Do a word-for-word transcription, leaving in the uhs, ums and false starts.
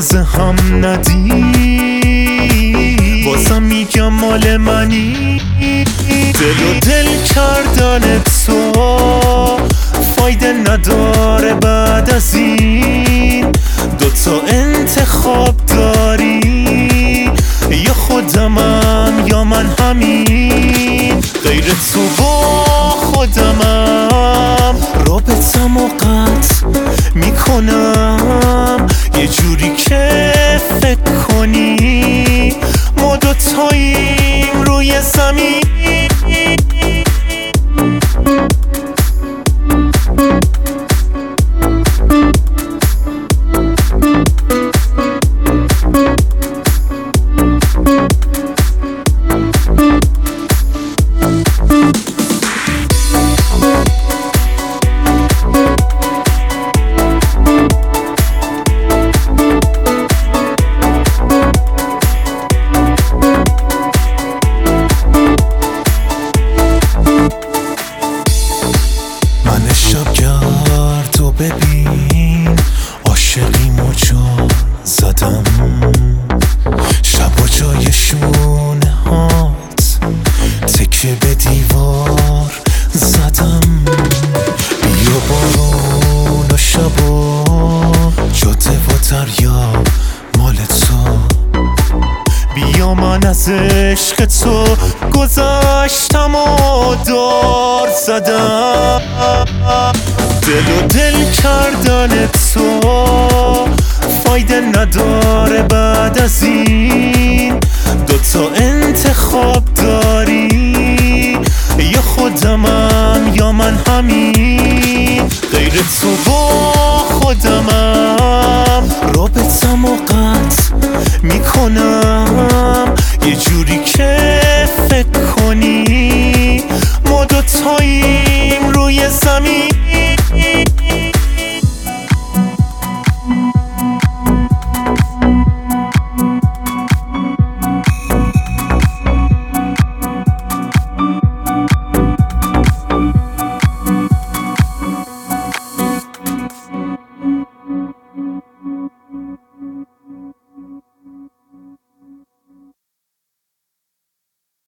اجازه هم ندی، بازم میگم مال منی. دل و دل کردن تو فایده نداره، بعد از این دوتا انتخاب داری، یا خودمم یا من همین. غیر تو با خودمم رابطم و قطع میکنم، یه جوری که فکر کنی ما دوتاییم روی زمین. شبگرد و ببین عاشقیمو جا زدم، شبا جای شونه هات تکه به دیوار زدم. بیا بارون و شبا جاده و دریا مال تو، بیا من از عشق تو گذشتم و دار زدم. دل و دل کردن تو فایده نداره، بعد از این دوتا انتخاب داری، یا خودمم یا من همین. غیر تو با خودمم رابطم و قطع میکنم، یه جوری